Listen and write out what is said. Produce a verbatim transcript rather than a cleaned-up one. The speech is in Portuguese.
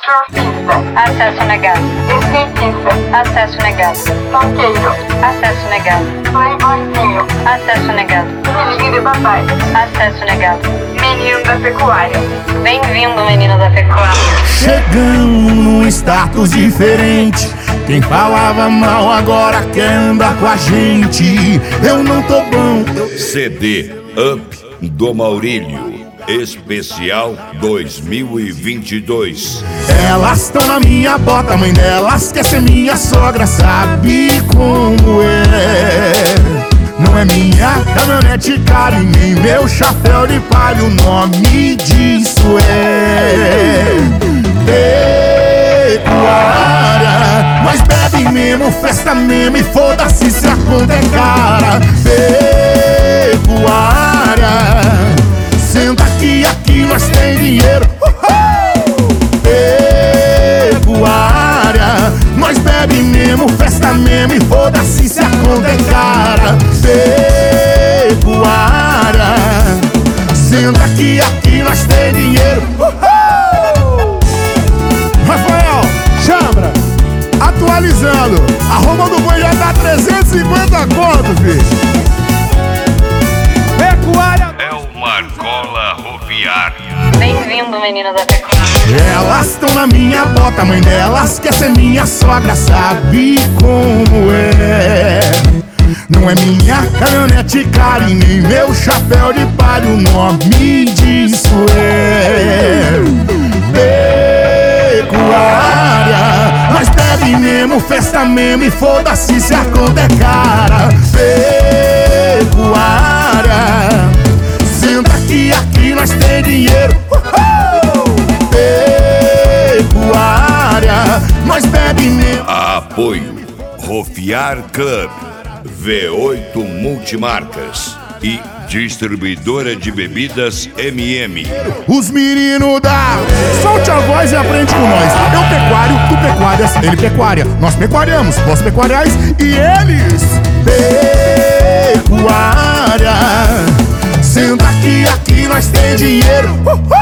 Surfista. Acesso negado. Skatista. Acesso negado. Funkeiro. Acesso negado. Playboyzinho. Acesso negado. Filhinho de papai. Acesso negado. Menino da pecuária. Bem-vindo, menino da pecuária. Chegamos num status diferente. Quem falava mal agora quer andar com a gente. Eu não tô bom. C D Up do Maurílio, especial dois mil e vinte e dois. Elas estão na minha bota, mãe delas quer ser minha sogra, sabe como é? Não é minha caminhonete cara e nem meu chapéu de palha, o nome disso é pecuária. Nós bebe mesmo, festa mesmo e foda-se se a conta é cara. Pecuária, senta aqui, aqui nós tem dinheiro. Uhul! Pecuária, nós bebe mesmo, festa mesmo e foda-se se a conta é cara. Pecuária, senta aqui, aqui nós tem dinheiro. Uhul! Rafael, chambra, atualizando, a Roma do Boi já dá trezentos e cinquenta conto, filho. Pecuária É o Marcola Roviária. Bem-vindo, menino da pecuária. Elas estão na minha bota, mãe delas quer ser minha sogra, sabe como é? Não é minha caminhonete cara e nem meu chapéu de palha, o nome disso é pecuária. Nós bebe mesmo, festa mesmo e foda-se se a conta é cara. Pecuária, senta aqui, aqui nós tem dinheiro. Uhul! Pecuária, nós bebe mesmo. Apoio Rofiar Club, V oito Multimarcas e distribuidora de bebidas M M. Os meninos da solte a voz e aprende com nós. Eu pecuário, tu pecuárias, ele pecuária. Nós pecuariamos, vós pecuariais e eles pecuária. Senta aqui, aqui nós tem dinheiro. Uhul!